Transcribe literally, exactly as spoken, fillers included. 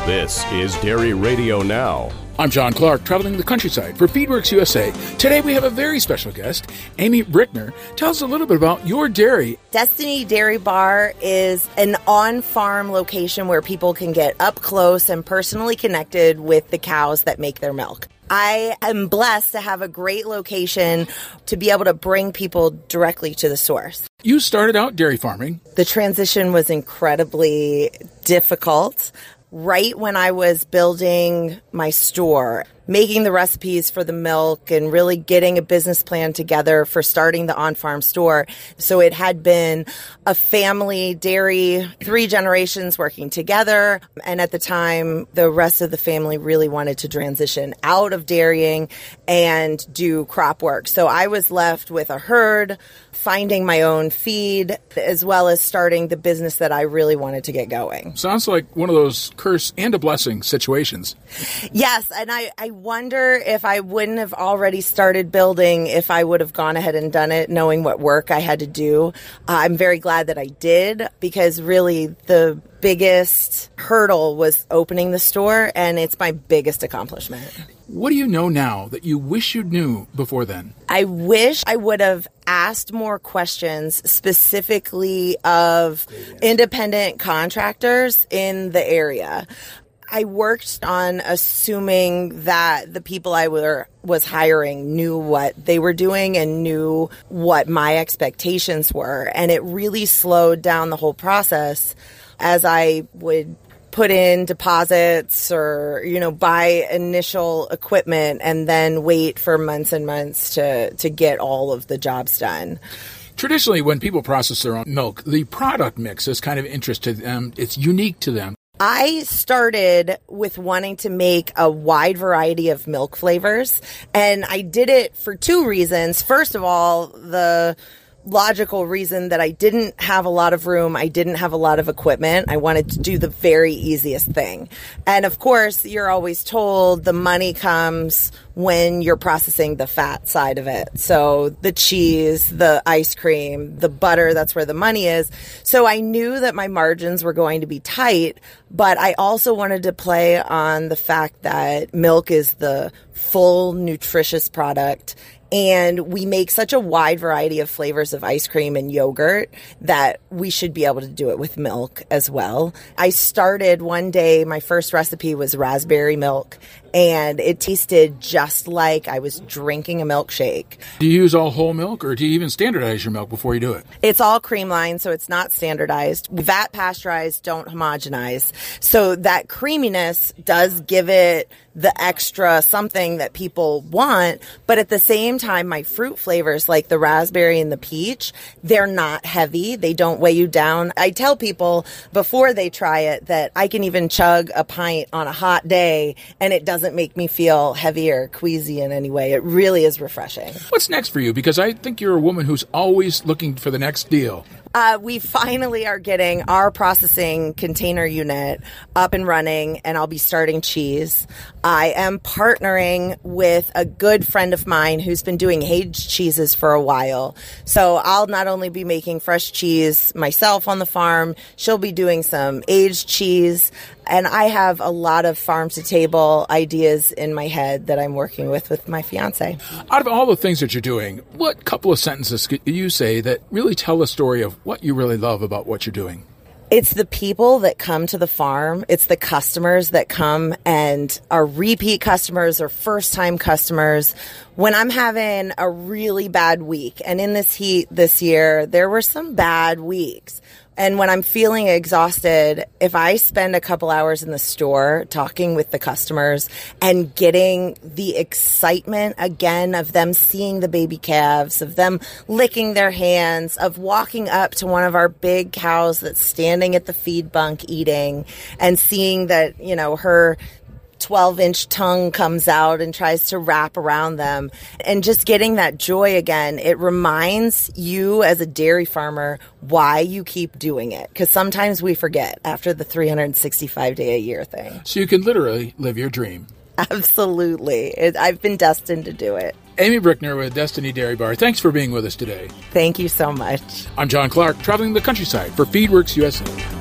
This is Dairy Radio Now. I'm John Clark, traveling the countryside for Feedworks U S A. Today we have a very special guest, Amy Brickner. Tell us a little bit about your dairy. Destiny Dairy Bar is an on-farm location where people can get up close and personally connected with the cows that make their milk. I am blessed to have a great location to be able to bring people directly to the source. You started out dairy farming. The transition was incredibly difficult. Right when I was building my store, making the recipes for the milk and really getting a business plan together for starting the on-farm store. So it had been a family dairy, three generations working together. And at the time, the rest of the family really wanted to transition out of dairying and do crop work. So I was left with a herd, finding my own feed, as well as starting the business that I really wanted to get going. Sounds like one of those curse and a blessing situations. Yes, and I, I wonder if I wouldn't have already started building if I would have gone ahead and done it, knowing what work I had to do. Uh, I'm very glad that I did, because really the biggest hurdle was opening the store, and it's my biggest accomplishment. What do you know now that you wish you knew before then? I wish I would have asked more questions specifically of independent contractors in the area. I worked on assuming that the people I were was hiring knew what they were doing and knew what my expectations were. And it really slowed down the whole process as I would put in deposits or, you know, buy initial equipment and then wait for months and months to, to get all of the jobs done. Traditionally, when people process their own milk, the product mix is kind of interesting to them. It's unique to them. I started with wanting to make a wide variety of milk flavors, and I did it for two reasons. First of all, the logical reason that I didn't have a lot of room, I didn't have a lot of equipment. I wanted to do the very easiest thing. And of course, you're always told the money comes when you're processing the fat side of it. So the cheese, the ice cream, the butter, that's where the money is. So I knew that my margins were going to be tight, but I also wanted to play on the fact that milk is the full, nutritious product. And we make such a wide variety of flavors of ice cream and yogurt that we should be able to do it with milk as well. I started one day, my first recipe was raspberry milk, and it tasted just like I was drinking a milkshake. Do you use all whole milk, or do you even standardize your milk before you do it? It's all cream line, so it's not standardized. Vat pasteurized, don't homogenize. So that creaminess does give it the extra something that people want, but at the same time, my fruit flavors like the raspberry and the peach, they're not heavy. They don't weigh you down. I tell people before they try it that I can even chug a pint on a hot day and it doesn't make me feel heavy or queasy in any way. It really is refreshing. What's next for you? Because I think you're a woman who's always looking for the next deal. Uh, we finally are getting our processing container unit up and running, and I'll be starting cheese. I am partnering with a good friend of mine who's been doing aged cheeses for a while. So I'll not only be making fresh cheese myself on the farm, she'll be doing some aged cheese. And I have a lot of farm-to-table ideas in my head that I'm working with with my fiance. Out of all the things that you're doing, what couple of sentences could you say that really tell the story of what you really love about what you're doing? It's the people that come to the farm. It's the customers that come and are repeat customers or first-time customers. When I'm having a really bad week, and in this heat this year, there were some bad weeks. And when I'm feeling exhausted, if I spend a couple hours in the store talking with the customers and getting the excitement again of them seeing the baby calves, of them licking their hands, of walking up to one of our big cows that's standing at the feed bunk eating and seeing that, you know, her twelve-inch tongue comes out and tries to wrap around them, and just getting that joy again, it reminds you as a dairy farmer why you keep doing it, because sometimes we forget after the three hundred sixty-five day a year thing. So you can literally live your dream. Absolutely. It, I've been destined to do it. Amy Brickner with Destiny Dairy Bar, thanks for being with us today. Thank you so much. I'm John Clark, traveling the countryside for Feedworks U S A.